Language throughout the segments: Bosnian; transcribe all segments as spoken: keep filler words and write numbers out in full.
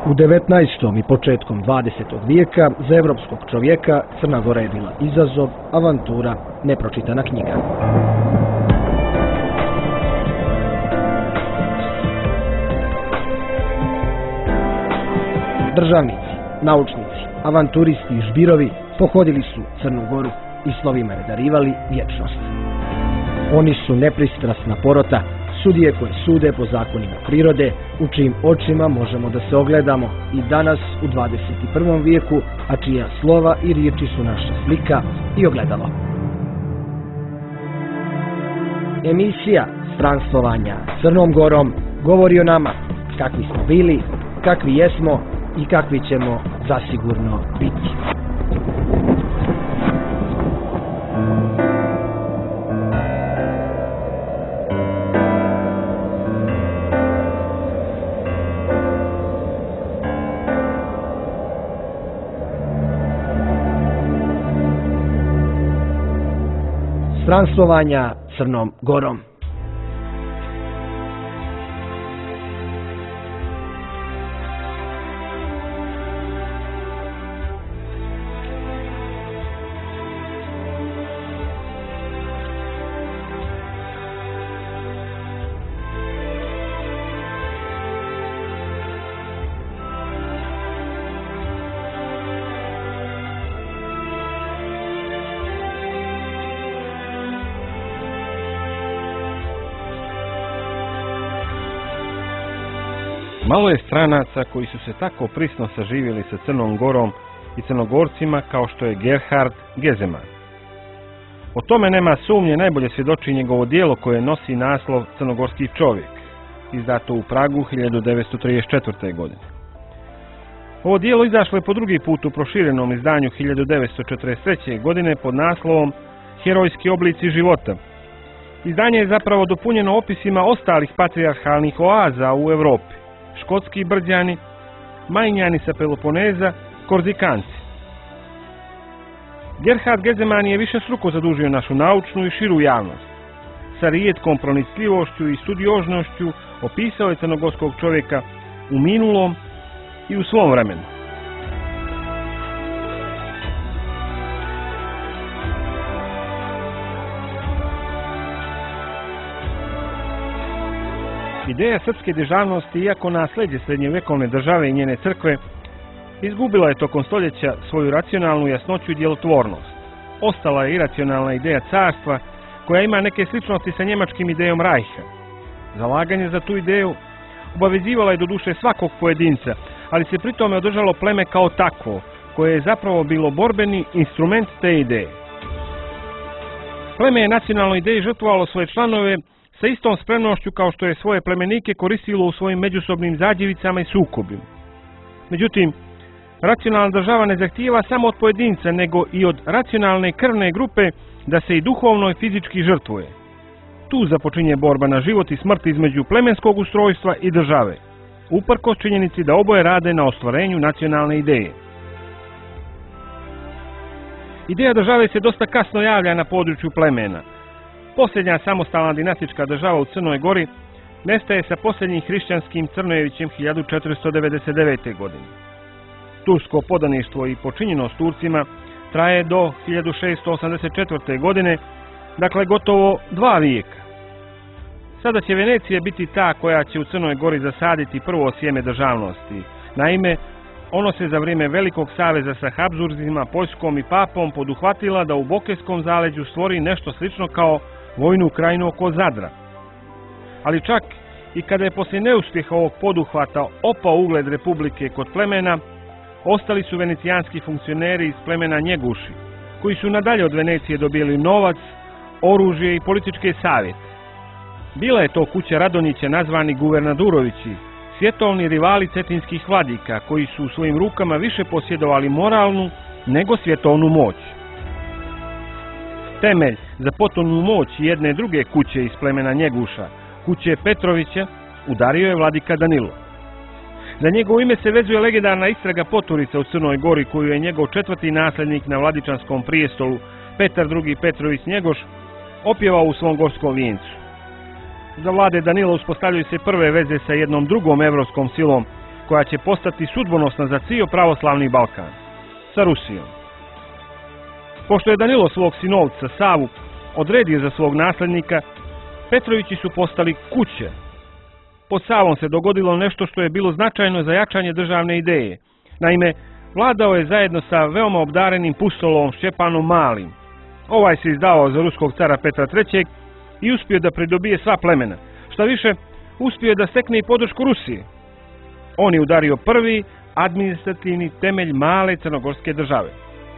U devetnaestom i početkom dvadesetog vijeka za evropskog čovjeka Crna Gora je bila izazov, avantura, nepročitana knjiga. Državnici, naučnici, avanturisti i žbirovi pohodili su Crnu Goru i slovima je darivali vječnost. Oni su nepristrasna porota, sudije koje sude po zakonima prirode, u čijim očima možemo da se ogledamo i danas u dvadeset i prvom vijeku, a čija slova i riječi su naša slika i ogledalo. Emisija Stranstvovanja Crnom Gorom govori o nama, kakvi smo bili, kakvi jesmo i kakvi ćemo zasigurno biti. Stranstvovanja Crnom Gorom. Malo je stranaca koji su se tako prisno saživjeli sa Crnom Gorom i Crnogorcima kao što je Gerhard Gezeman. O tome nema sumnje, najbolje svjedoči njegovo djelo koje nosi naslov Crnogorski čovjek, izdato u Pragu hiljadu devetsto trideset četvrte. godine. Ovo djelo izašlo je po drugi put u proširenom izdanju hiljadu devetsto četrdeset treće. godine pod naslovom Herojski oblici života. Izdanje je zapravo dopunjeno opisima ostalih patrijarhalnih oaza u Europi: škotski brđani, majnjani sa Peloponeza, Korzikanci. Gerhard Gezeman je višestruko zadužio našu naučnu i širu javnost. Sa rijetkom pronicljivošću i studiožnošću opisao je crnogorskog čovjeka u minulom i u svom vremenu. Ideja srpske državnosti, iako nasljeđe srednjovjekovne države i njene crkve, izgubila je tokom stoljeća svoju racionalnu jasnoću i djelotvornost. Ostala je iracionalna ideja carstva, koja ima neke sličnosti sa njemačkim idejom Rajha. Zalaganje za tu ideju obavezivala je do duše svakog pojedinca, ali se pritome održalo pleme kao takvo, koje je zapravo bilo borbeni instrument te ideje. Pleme je nacionalnoj ideji žrtvovalo svoje članove sa istom spremnošću kao što je svoje plemenike koristilo u svojim međusobnim zađevicama i sukobima. Međutim, racionalna država ne zahtijeva samo od pojedinca, nego i od racionalne krvne grupe da se i duhovno i fizički žrtvuje. Tu započinje borba na život i smrt između plemenskog ustrojstva i države, uprkos činjenici da oboje rade na ostvarenju nacionalne ideje. Ideja države se dosta kasno javlja na području plemena. Posljednja samostalna dinastička država u Crnoj Gori nestaje sa posljednjim hrišćanskim Crnojevićem hiljadu četiristo devedeset devete. godine. Tursko podaništvo i počinjenost Turcima traje do hiljadu šesto osamdeset četvrte. godine, dakle gotovo dva vijeka. Sada će Venecija biti ta koja će u Crnoj Gori zasaditi prvo sjeme državnosti. Naime, ono se za vrijeme Velikog saveza sa Habsburzima, Poljskom i Papom poduhvatila da u Bokejskom zaleđu stvori nešto slično kao vojnu krajinu oko Zadra. Ali čak i kada je poslije neuspjeha ovog poduhvata opao ugled republike kod plemena, ostali su venecijanski funkcioneri iz plemena Njeguši, koji su nadalje od Venecije dobili novac, oružje i političke savjete. Bila je to kuća Radonjića nazvani Guvernadurovići, svjetovni rivali cetinskih vladika, koji su u svojim rukama više posjedovali moralnu nego svjetovnu moć. Temelj za potonju moć jedne druge kuće iz plemena Njeguša, kuće Petrovića, udario je vladika Danilo. Za njegovo ime se vezuje legendarna istraga poturica u Crnoj Gori, koju je njegov četvrti nasljednik na vladičanskom prijestolu, Petar drugi Petrović Njegoš, opjevao u svom gorskom vijencu. Za vlade Danila uspostavljaju se prve veze sa jednom drugom evropskom silom, koja će postati sudbonosna za cijel pravoslavni Balkan, sa Rusijom. Pošto je Danilo svog sinovca Savu odredio za svog nasljednika, Petrovići su postali kuće. Pod Savom se dogodilo nešto što je bilo značajno za jačanje državne ideje. Naime, vladao je zajedno sa veoma obdarenim pustolovom Šćepanom Malim. Ovaj se izdavao za ruskog cara Petra trećeg i uspio da pridobije sva plemena. Šta više, uspio je da stekne i podršku Rusije. On je udario prvi administrativni temelj male crnogorske države.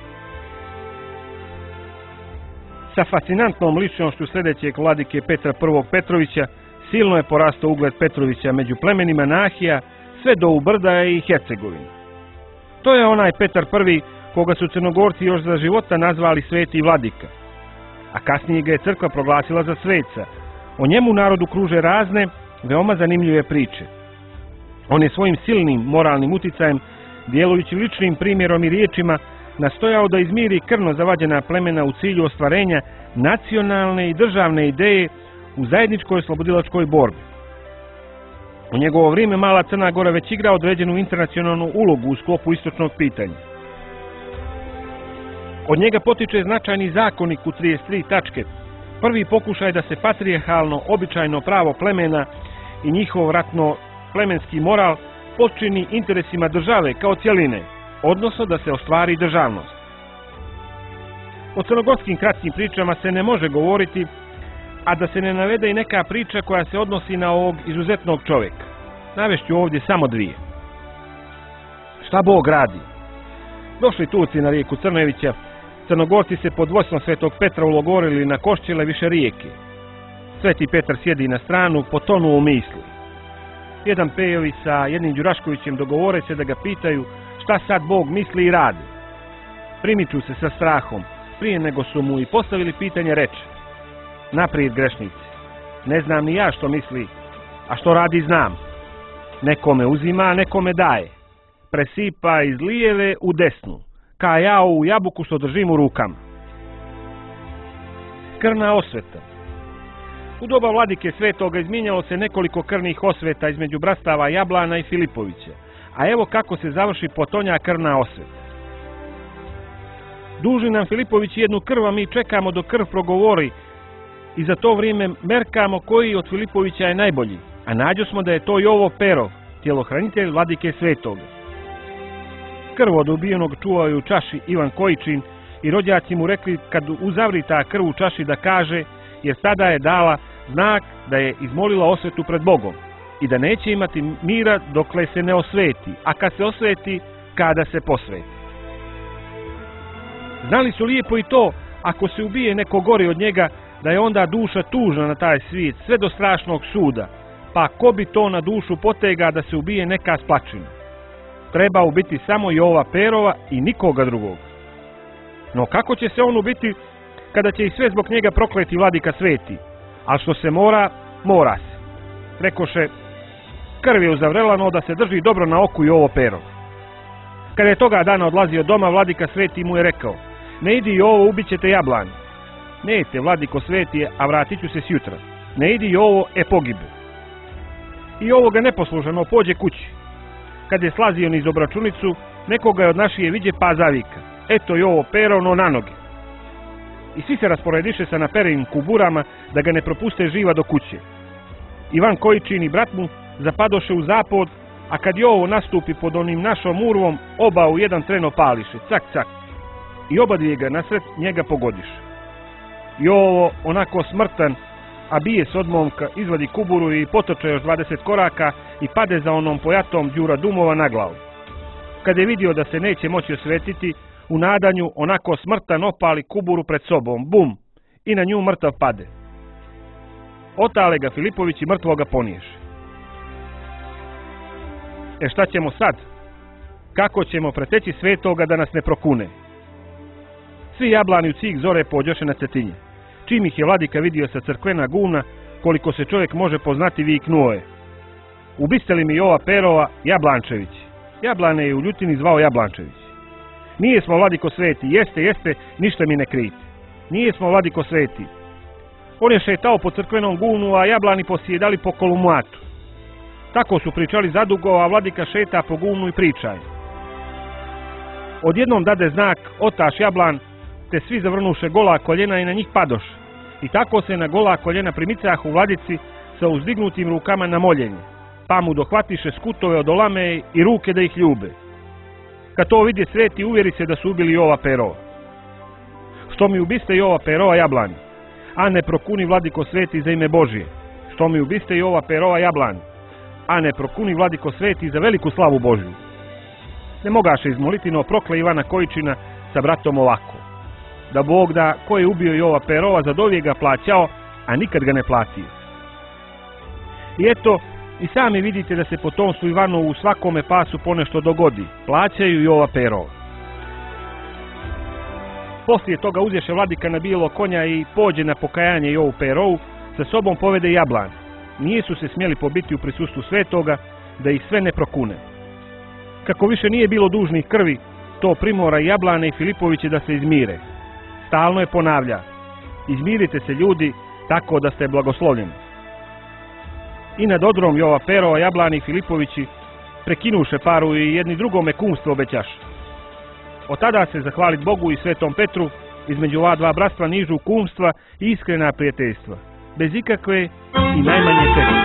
Sa fascinantnom ličnošću sljedećeg vladike Petra prvog Petrovića silno je porastao ugled Petrovića među plemenima Nahija sve do Ubrda i Hercegovine. To je onaj Petar prvi koga su Crnogorci još za života nazvali sveti vladika, a kasnije ga je crkva proglasila za sveca. O njemu narodu kruže razne, veoma zanimljive priče. On je svojim silnim moralnim uticajem, djelujući ličnim primjerom i riječima, nastojao da izmiri krvno zavađena plemena u cilju ostvarenja nacionalne i državne ideje u zajedničkoj slobodilačkoj borbi. U njegovo vrijeme mala Crna Gora već igra određenu internacionalnu ulogu u sklopu istočnog pitanja. Od njega potiče značajni zakonik u trideset tri tačke, prvi pokušaj da se patrijarhalno običajno pravo plemena i njihov ratno plemenski moral potčini interesima države kao cjeline, odnosno da se ostvari državnost. O crnogorskim kratkim pričama se ne može govoriti, a da se ne navede i neka priča koja se odnosi na ovog izuzetnog čovjeka. Navešću ovdje samo dvije. Šta Bog radi? Došli Turci na rijeku Crnojevića, Crnogorci se pod vodstvom Svetog Petra ulogorili na Koščile više rijeke. Sveti Petar sjedi na stranu, potonuo u misli. Jedan Pejovi sa jednim Đuraškovićem dogovore se da ga pitaju šta sad Bog misli i radi. Primiču se sa strahom, prije nego su mu i postavili pitanje reče: naprijed grešnici, ne znam ni ja što misli, a što radi znam. Nekome uzima, a nekome daje. Presipa iz lijeve u desnu, ka ja u jabuku što držim u rukama. Krvna osveta. U doba vladike Svetoga izmijenjalo se nekoliko krvnih osveta između brastava Jablana i Filipovića, a evo kako se završi potonja krvna osveta. Duži nam Filipović jednu krv, a mi čekamo dok krv progovori i za to vrijeme merkamo koji od Filipovića je najbolji, a nađo smo da je to Jovo Perov, tjelohranitelj vladike Svetoga. Krv od ubijenog čuvaju u čaši Ivan Kojičin i rođaci mu rekli kad uzavri ta krv u čaši da kaže, jer tada je dala znak da je izmolila osvetu pred Bogom i da neće imati mira dokle se ne osveti, a kad se osveti, kada se posveti. Znali su lijepo i to, ako se ubije neko gori od njega, da je onda duša tužna na taj svijet, sve do strašnog suda, pa ko bi to na dušu potega da se ubije neka splačina? Treba ubiti samo Jova Perova i nikoga drugog. No kako će se on ubiti kada će i sve zbog njega prokleti vladika Sveti? Ali što se mora, mora se. Rekoše, krv je uzavrelano da se drži dobro na oku Jovo Perov. Kada je toga dana odlazio doma, vladika Sveti mu je rekao: ne idi Jovo, ubit ćete Jablan. Nejte, vladiko Sveti, a vratit ću se sjutra. Ne idi Jovo, e pogibe. I ovo ga neposlušano pođe kući. Kad je slazio niz obračunicu, nekoga je od našije viđe pa zavika: eto Jovo Perov, no na noge. I svi se rasporediše sa naperenim kuburama da ga ne propuste živa do kuće. Ivan Kojičin i brat mu zapadoše u zapod, a kad Jovo nastupi pod onim našom urvom, oba u jedan tren opališe, cak cak, i oba dvije ga nasred njega pogodiše. Jovo, onako smrtan, a bije s odmomka, izvadi kuburu i potoče još dvadeset koraka i pade za onom pojatom Đura Dumova na glavu. Kad je vidio da se neće moći osvetiti, u nadanju onako smrtan opali kuburu pred sobom, bum, i na nju mrtav pade. Otale ga Filipović i mrtvoga poniješe. E šta ćemo sad? Kako ćemo preteći Svetoga da nas ne prokune? Svi Jablani u cik zore pođoše na Cetinje. Čim ih je vladika vidio sa crkvena guna, koliko se čovjek može poznati, viknuo je: ubiste li mi Jova Perova, Jablančević? Jablane je u ljutini zvao Jablančević. Nije smo, vladiko Sveti, jeste, jeste, ništa mi ne krite. Nije smo, vladiko Sveti. On je šetao po crkvenom gunu, a Jablani posjedali po Kolumatu. Tako su pričali zadugo, a vladika šeta po gumnu i pričaj. Odjednom dade znak, otaš jablan, te svi zavrnuše gola koljena i na njih padoš. I tako se na gola koljena primicah u vladici sa uzdignutim rukama na moljenje, pa mu dohvatiše skutove od olame i ruke da ih ljube. Kad to vidje sveti, uvjeri se da su ubili Jova Perova. Što mi ubiste Jova Perova jablan, a ne prokuni vladiko sveti za ime Božije. Što mi ubiste Jova Perova jablan, a ne prokuni vladiko sveti za veliku slavu Božju. Ne mogaše izmoliti, no prokle Ivana Kojičina sa bratom ovako: da Bog da, ko je ubio Jova Perova, za dovijek ga plaćao, a nikad ga ne platio. I eto, i sami vidite da se potomstvu Ivanovu u svakome pasu ponešto dogodi. Plaćaju Jova Perova. Poslije toga uzješe vladika na bijelo konja i pođe na pokajanje Jovu Perovu, sa sobom povede jablan. Nisu se smjeli pobiti u prisustvu svetoga, da ih sve ne prokune. Kako više nije bilo dužnih krvi, to primora Jablane i Filipoviće da se izmire. Stalno je ponavlja: izmirite se ljudi, tako da ste blagoslovljeni. I nad odrom Jova Perova Jablani i Filipovići prekinuše paru i jedni drugome kumstvo obećaš. Od tada se zahvalit Bogu i Svetom Petru, između ova dva bratstva nižu kumstva i iskrena prijateljstva, bez ikakve i najmanje tebe.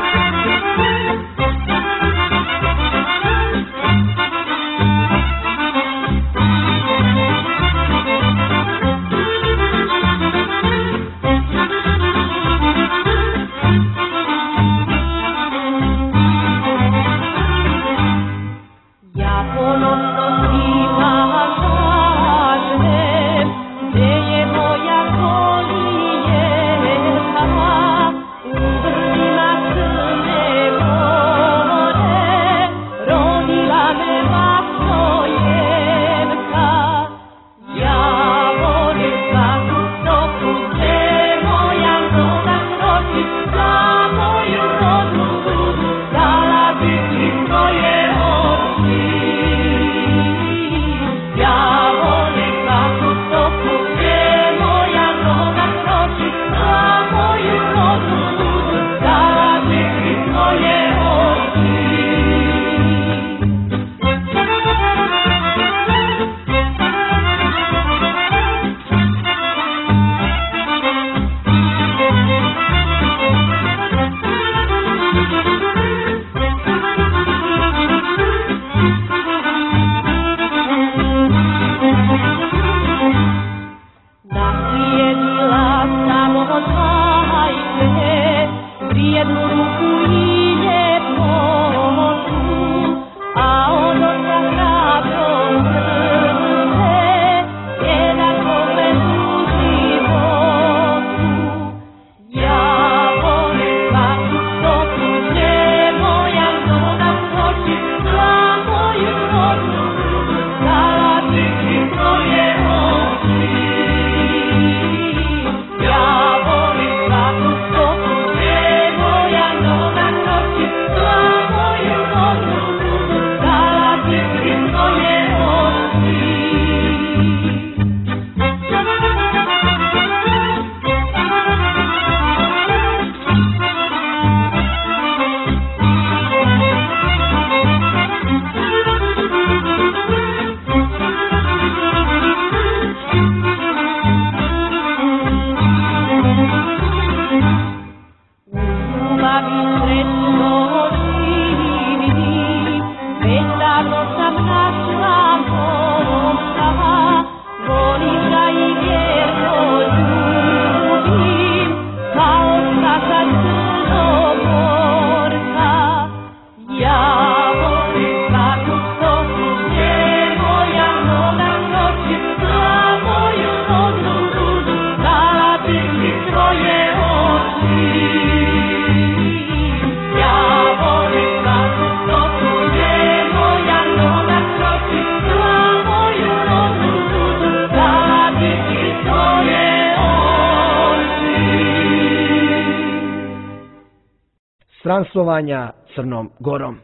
Stranstvovanja Crnom Gorom.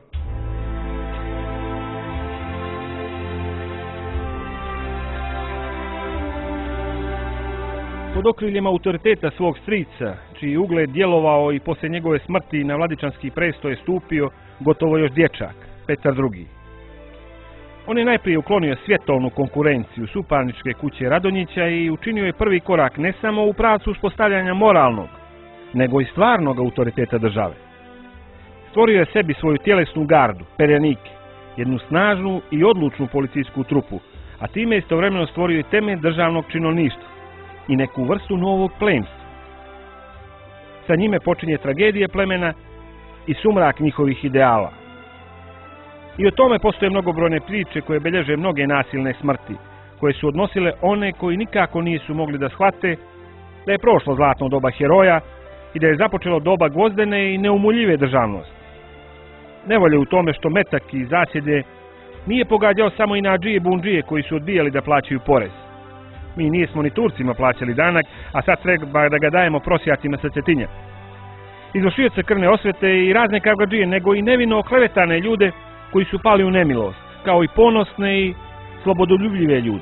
Pod okriljem autoriteta svog strica, čiji ugled djelovao i poslije njegove smrti na vladičanski prestoj je stupio, gotovo još dječak, Petar drugi. On je najprije uklonio svjetovnu konkurenciju suparničke kuće Radonjića i učinio je prvi korak ne samo u pravcu uspostavljanja moralnog, nego i stvarnog autoriteta države. Stvorio je sebi svoju tjelesnu gardu, perjanike, jednu snažnu i odlučnu policijsku trupu, a time je istovremeno stvorio i temelj državnog činovništva i neku vrstu novog plemstva. Sa njime počinje tragedija plemena i sumrak njihovih ideala. I o tome postoje mnogobrojne priče koje belježe mnoge nasilne smrti, koje su odnosile one koji nikako nisu mogli da shvate da je prošlo zlatno doba heroja i da je započelo doba gvozdene i neumoljive državnosti. Nevolje u tome što metak i zasjede nije pogađao samo i nadžije i bundžije koji su odbijali da plaćaju porez. Mi nismo ni Turcima plaćali danak, a sad treba da ga dajemo prosjacima sa Cetinja. Izvršioce krvne osvete i razne kavgadžije, nego i nevino oklevetane ljude koji su pali u nemilost, kao i ponosne i slobodoljubljive ljude.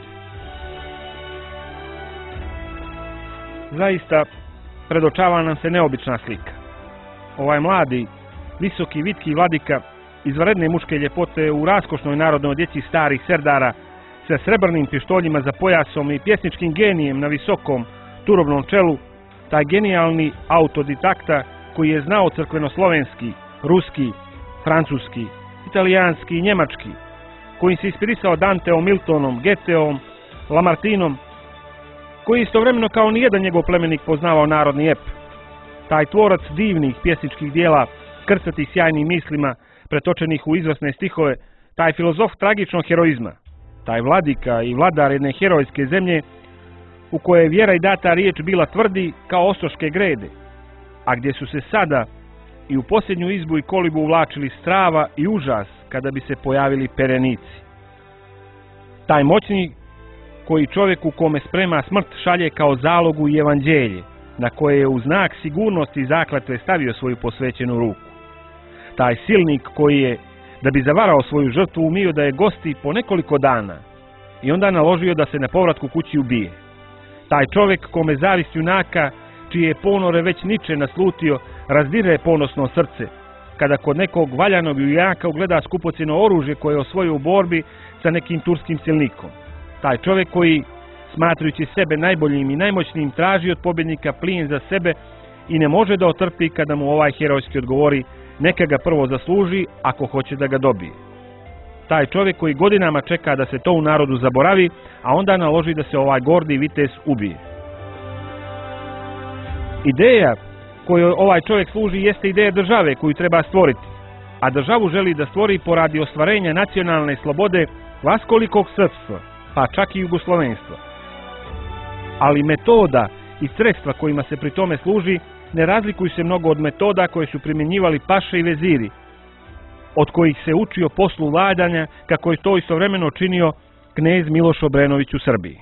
Zaista, predočava nam se neobična slika. Ovaj mladi, visoki, vitki vladika, izvanredne muške ljepote u raskošnoj narodnoj odjeći starih serdara, sa srebrnim pištoljima za pojasom i pjesničkim genijem na visokom, turobnom čelu, taj genijalni autodidakta koji je znao crkvenoslovenski, ruski, francuski, italijanski i njemački, koji se inspirisao Danteom, Miltonom, Goetheom, Lamartinom, koji istovremeno kao nijedan njegov plemenik poznavao narodni ep. Taj tvorac divnih pjesničkih dijela, krcatih sjajnim mislima, pretočenih u izvrsne stihove, taj filozof tragičnog heroizma, taj vladika i vladar jedne herojske zemlje u kojoj je vjera i data riječ bila tvrdi kao ostoške grede, a gdje su se sada i u posljednju izbu i kolibu uvlačili strava i užas kada bi se pojavili perenici. Taj moćni koji čovjeku kome sprema smrt šalje kao zalogu i evanđelje, na koje je u znak sigurnosti i zakletve stavio svoju posvećenu ruku. Taj silnik koji je, da bi zavarao svoju žrtvu, umio da je gosti po nekoliko dana i onda naložio da se na povratku kući ubije. Taj čovjek kome zavist junaka, čije ponore već Niče naslutio, razdire ponosno srce, kada kod nekog valjanog junaka ugleda skupocjeno oružje koje je osvojio u borbi sa nekim turskim silnikom. Taj čovjek koji, smatrajući sebe najboljim i najmoćnijim, traži od pobjednika plijen za sebe i ne može da otrpi kada mu ovaj herojski odgovori: neka ga prvo zasluži ako hoće da ga dobije. Taj čovjek koji godinama čeka da se to u narodu zaboravi, a onda naloži da se ovaj gordi vitez ubije. Ideja koju ovaj čovjek služi jeste ideja države koju treba stvoriti, a državu želi da stvori poradi ostvarenja nacionalne slobode vaskolikog srpstva, pa čak i jugoslovenstva. Ali metoda i sredstva kojima se pri tome služi ne razlikuju se mnogo od metoda koje su primjenjivali paše i veziri, od kojih se učio poslu vladanja, kako je to istovremeno činio knez Miloš Obrenović u Srbiji.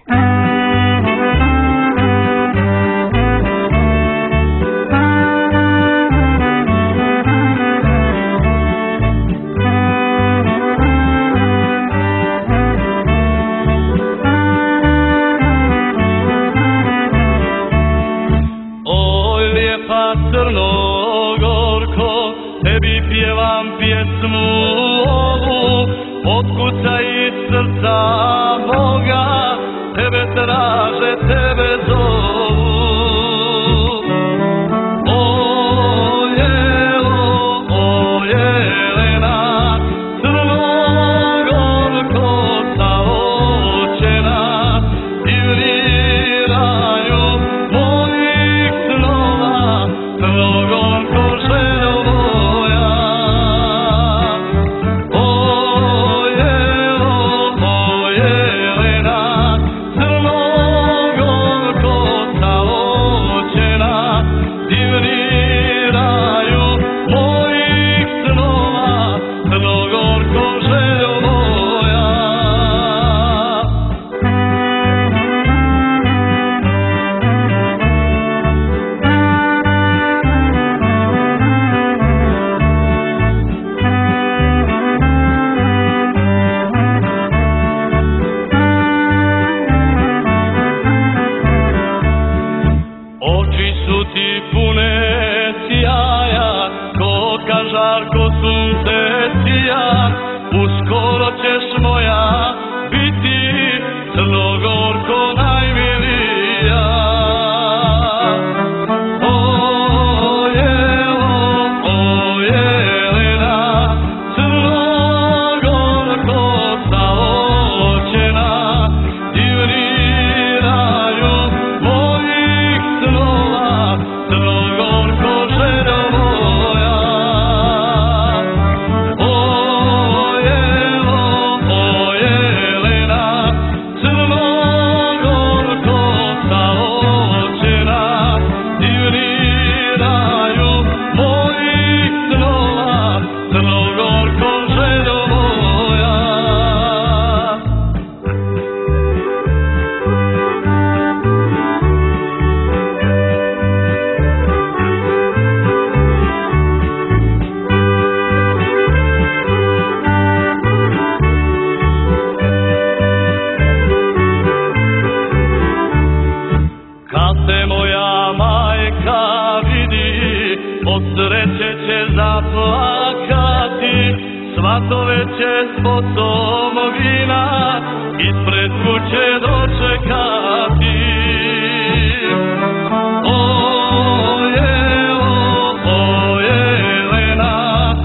Crnogorko, tebi pjevam pjesmu ovu, otkucaj iz srca moga, tebe traže, tebe zovu. O jelo, o jelena, Crnogorko saočena, divliraju mojih snova, Crnogorko željo moja. O jelo, o jelena, Crnogorko svatove će s potom vina ispred kuće dočekati. O Jelo, o Jelena,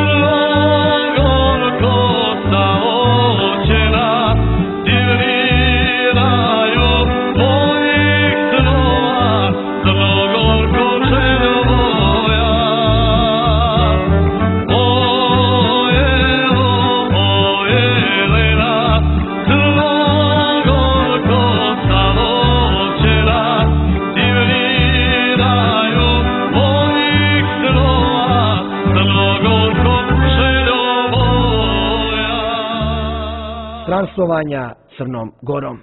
crnogorko sa očena, divinaju mojih snova, crnogorko ženo moja. O Jelo, o Jelena, crnogorko sa očena, divinaju mojih snova, crnogorko ženo moja. Stranstvovanja Crnom Gorom.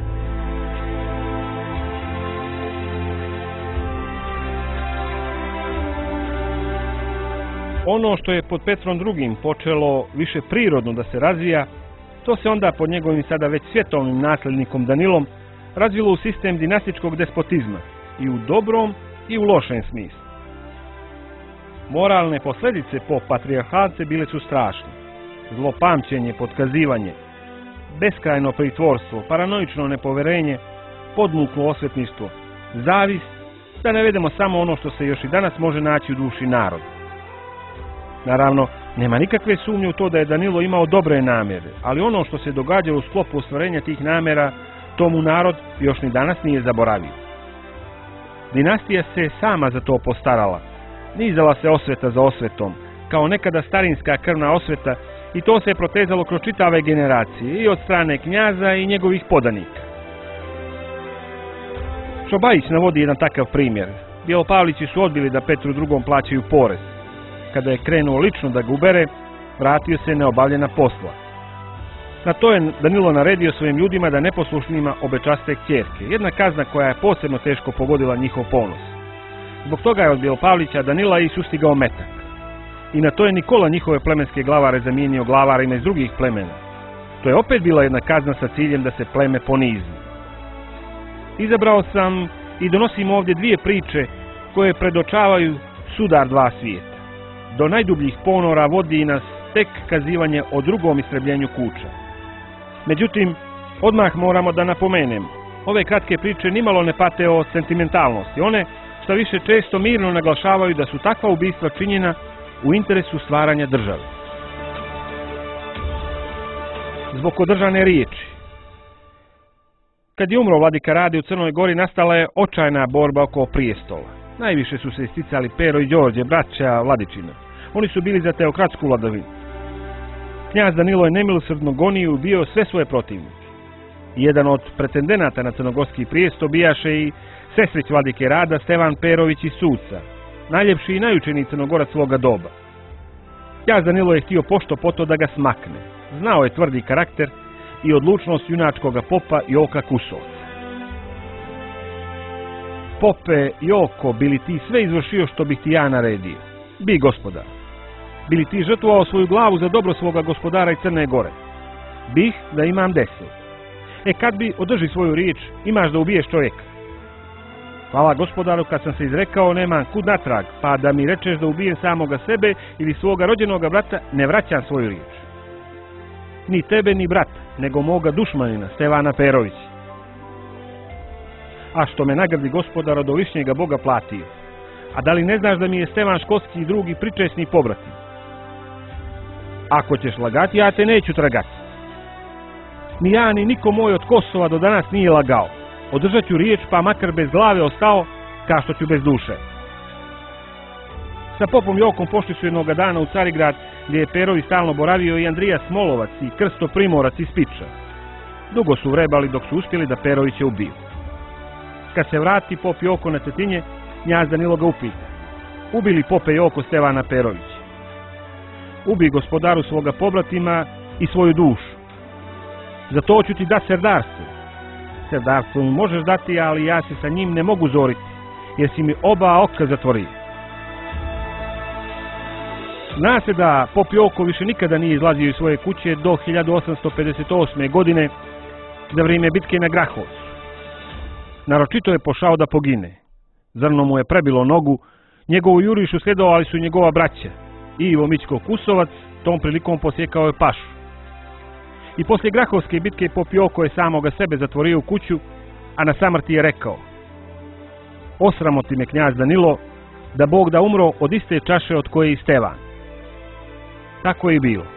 Ono što je pod Petrom drugim počelo više prirodno da se razvija, to se onda pod njegovim sada već svjetovnim nasljednikom Danilom razvilo u sistem dinastičkog despotizma i u dobrom i u lošem smislu. Moralne posljedice po patrijarhalce bile su strašne. Zlopamćenje, potkazivanje, beskrajno pritvorstvo, paranoično nepoverenje, podmuklo osvetništvo, zavist, da navedemo samo ono što se još i danas može naći u duši naroda. Naravno, nema nikakve sumnje u to da je Danilo imao dobre namjere, ali ono što se događalo u sklopu ostvarenja tih namjera, tomu narod još ni danas nije zaboravio. Dinastija se sama za to postarala. Nizala se osveta za osvetom, kao nekada starinska krvna osveta, i to se je protezalo kroz čitave generacije i od strane knjaza i njegovih podanika. Čobajić navodi jedan takav primjer. Bjelopavlići su odbili da Petru drugom plaćaju porez. Kada je krenuo lično da ga ubere, vratio se neobavljena posla. Na to je Danilo naredio svojim ljudima da neposlušnima obečaste kćerke, jedna kazna koja je posebno teško pogodila njihov ponos. Zbog toga je od Bjelopavlića Danila i sustigao metak. I na to je Nikola njihove plemenske glavare zamijenio glavarima iz drugih plemena. To je opet bila jedna kazna sa ciljem da se pleme ponizi. Izabrao sam i donosim ovdje dvije priče koje predočavaju sudar dva svijeta. Do najdubljih ponora vodi nas tek kazivanje o drugom istrebljenju kuća. Međutim, odmah moramo da napomenemo, ove kratke priče nimalo ne pate o sentimentalnosti. One, što više, često mirno naglašavaju da su takva ubistva činjena u interesu stvaranja države. Zbog održane riječi. Kad je umro vladika Rade u Crnoj Gori, nastala je očajna borba oko prijestola. Najviše su se isticali Pero i Đorđe, braća Vladičina. Oni su bili za teokratsku vladavinu. Knjaz Danilo je nemilosrdno gonio i ubio sve svoje protivnike. Jedan od pretendenata na crnogorski prijesto bijaše i sestrić vladike Rada, Stevan Perović iz Suca, najljepši i najučeniji Crnogorac svoga doba. Knjaz Danilo je htio pošto poto da ga smakne. Znao je tvrdi karakter i odlučnost junačkoga popa Joka Kusovca. Pope Joko, bili ti sve izvršio što bih ti ja naredio? Bi, gospodar. Bili ti žrtvovao svoju glavu za dobro svoga gospodara i Crne Gore? Bih, da imam deset. E kad bi, održi svoju riječ, imaš da ubiješ čovjeka. Hvala gospodaru, kad sam se izrekao, nemam kud natrag, pa da mi rečeš da ubijem samoga sebe ili svoga rođenoga brata, ne vraćam svoju riječ. Ni tebe, ni brata, nego moga dušmanina, Stevana Perovića. A što me nagradi gospodara do lišnjega Boga platio. A da li ne znaš da mi je Stevan školski drug i pričesni pobratim? Ako ćeš lagati, ja te neću tragati. Ni ja, ni niko moj od Kosova do danas nije lagao. Održat ću riječ, pa makar bez glave ostao, kao što ću bez duše. Sa popom Jokom pošli su jednoga dana u Carigrad, gdje je Perovi stalno boravio, i Andrija Smolovac i Krsto Primorac iz Piča. Dugo su vrebali dok su uspjeli da Perovića ubiju. Kad se vrati pop Joko na Cetinje, knjaz Danilo ga upita: ubili pope Joko Stevana Perovića? Ubi gospodaru svoga pobratima i svoju dušu. Za to ću ti dati serdarstvo. Serdarstvo mi možeš dati, ali ja se sa njim ne mogu zoriti, jer si mi oba oka zatvorio. Zna se da pop Joko više nikada nije izlazio iz svoje kuće do hiljadu osamsto pedeset osme. godine, za vrijeme bitke na Grahovcu. Naročito je pošao da pogine. Zrno mu je prebilo nogu, njegovu jurišu sledovali su njegova braća, Ivo Mićko Kusovac tom prilikom posjekao je pašu. I poslije Grahovske bitke Popijoko je samoga sebe zatvorio u kuću, a na samrti je rekao: osramoti me knjaz Danilo, da Bog da umro od iste čaše od koje i Stevan. Tako je i bilo.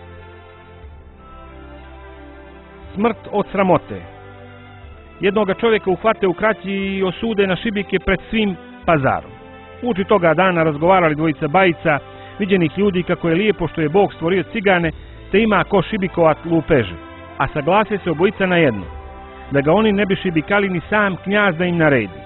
Smrt od sramote. Jednoga čovjeka uhvate u kraći i osude na šibike pred svim pazarom. Uči toga dana razgovarali dvojica bajica, viđenih ljudi kako je lijepo što je Bog stvorio cigane, te ima ko šibikovat lupeže, a saglase se obojica na jedno, da ga oni ne bi šibikali ni sam knjaz da im naredi.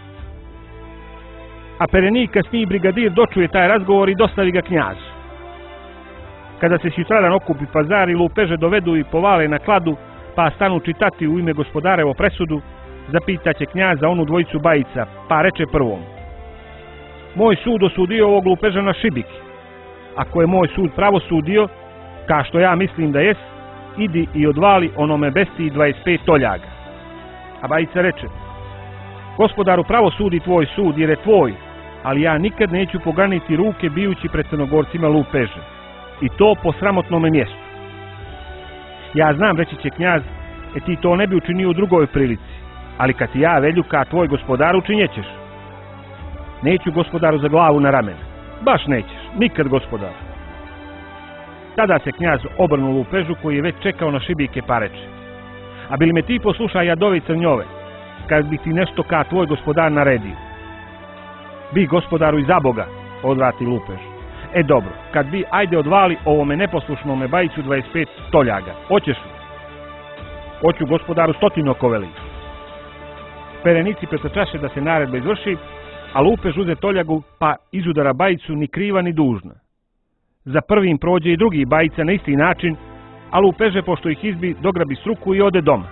A perenik kasniji brigadir dočuje taj razgovor i dostavi ga knjazu. Kada se sutradan okupi pazar i lupeže dovedu i povale na kladu, pa stanu čitati u ime gospodarevo presudu, zapitaće knjaza onu dvojicu bajica, pa reče prvom: moj sud osudio ovog lupeža na šibiki. Ako je moj sud pravosudio, ka što ja mislim da jes, idi i odvali onome bestiji dvadeset pet toljaga. A bajica reče: gospodaru, pravosudi tvoj sud jer je tvoj, ali ja nikad neću poganiti ruke bijući pred Crnogorcima lupeže, i to po sramotnome mjestu. Ja znam, reći će knjaz, e ti to ne bi učinio u drugoj prilici, ali kad ti ja velju ka tvoj gospodar učinjećeš. Neću gospodaru za glavu na ramen. Baš nećeš, nikad gospodaru. Tada se knjaz obrnu lupežu koji je već čekao na šibike pa reče: a bili me ti poslušaj jadovi crnjove, kad bi ti nešto ka tvoj gospodar naredio. Bi gospodaru i za Boga, odvrati lupež. E dobro, kad bi, ajde odvali ovome neposlušnome bajicu dvadeset pet toljaga. Hoćeš li? Hoću gospodaru stotinu koveli. Perenici pretočaše da se naredba izvrši, a lupež uze toljagu pa izudara bajicu ni kriva ni dužna. Za prvim prođe i drugi bajica na isti način, a lupeže pošto ih izbi dograbi struku i ode doma.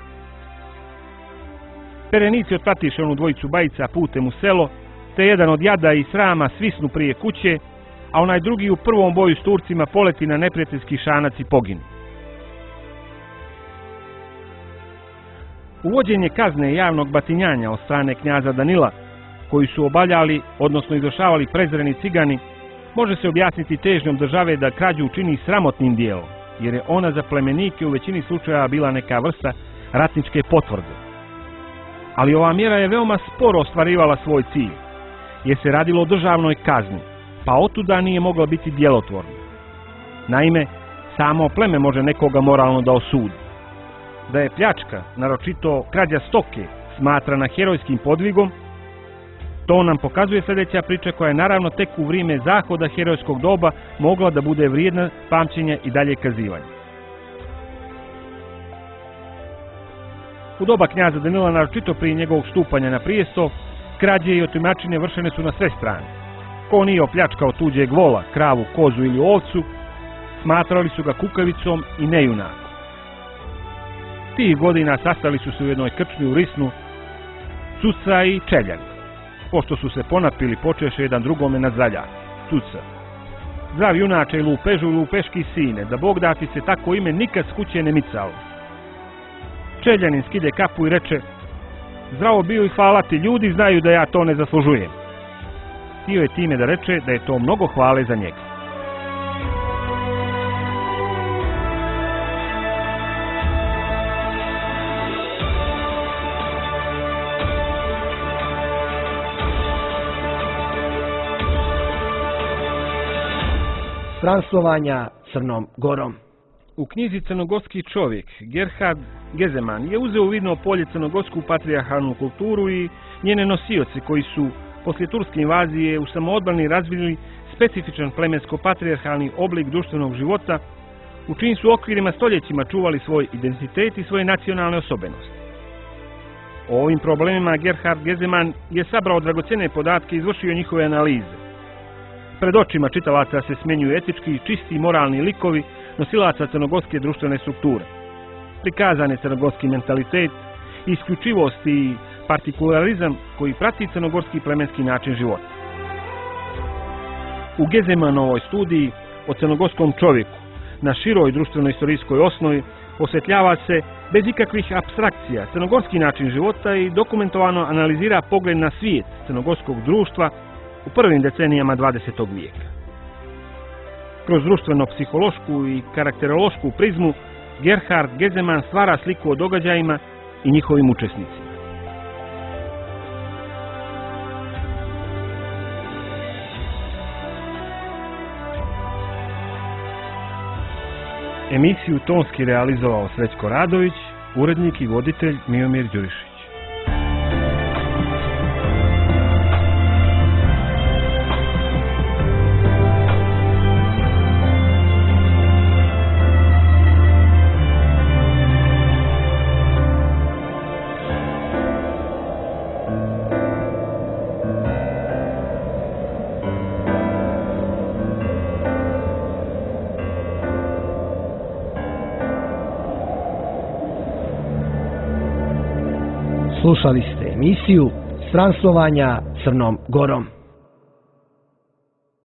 Perenici otpratiše onu dvojicu bajica putem u selo, te jedan od jada i srama svisnu prije kuće, a onaj drugi u prvom boju s Turcima poleti na neprijateljski šanac i pogine. Uvođenje kazne javnog batinjanja od strane knjaza Danila, koji su obavljali, odnosno izvršavali prezreni cigani, može se objasniti težnjom države da krađu učini sramotnim dijelom, jer je ona za plemenike u većini slučajeva bila neka vrsta ratničke potvrde. Ali ova mjera je veoma sporo ostvarivala svoj cilj, jer se radilo o državnoj kazni, pa otuda nije mogla biti djelotvorna. Naime, samo pleme može nekoga moralno da osudi. Da je pljačka, naročito krađa stoke, smatrana herojskim podvigom, to nam pokazuje sljedeća priča koja je naravno tek u vrijeme zahoda herojskog doba mogla da bude vrijedna pamćenja i dalje kazivanja. U doba knjaza Danila, naročito prije njegovog stupanja na prijesto, krađe i otimačine vršene su na sve strane. Ko nije opljačkao tuđeg vola, kravu, kozu ili ovcu, smatrali su ga kukavicom i nejunakom. Tih godina sastali su se u jednoj krčmi u Risnu Cuca i Čeljan. Pošto su se ponapili, počeše jedan drugome na zaljak. Cuca: zdrav junače i lupežu i lupeški sine, da Bog da ti se tako ime nikad s kuće ne micalo. Čeljanin skide kapu i reče: zdravo bio i hvala ti, ljudi znaju da ja to ne zaslužujem. Htio je time da reče da je to mnogo hvale za njega. Stranstvovanja Crnom Gorom. U knjizi Crnogorski čovjek Gerhard Gezeman je uzeo u vidno polje crnogorsku patrijarhalnu kulturu i njene nosioce koji su poslije turske invazije u samoodbrani razvili specifičan plemensko-patrijarhalni oblik društvenog života u čijim su okvirima stoljećima čuvali svoj identitet i svoje nacionalne osobenosti. O ovim problemima Gerhard Gezeman je sabrao dragocjene podatke i izvršio njihove analize. Pred očima čitalaca se smjenjuju etički, čisti moralni likovi nosilaca crnogorske društvene strukture. Prikazan je crnogorski mentalitet, isključivost i partikularizam koji prati crnogorski plemenski način života. U Gezemanovoj studiji o crnogorskom čovjeku na široj društveno-istorijskoj osnovi osvetljava se bez ikakvih apstrakcija crnogorski način života i dokumentovano analizira pogled na svijet crnogorskog društva u prvim decenijama dvadesetog vijeka. Kroz društveno-psihološku i karakterološku prizmu Gerhard Gezeman stvara sliku o događajima i njihovim učesnicima. Emisiju tonski realizovao Srećko Radović, urednik i voditelj Miomir Đurišić. Slušali ste emisiju Stranslovanja Crnom Gorom.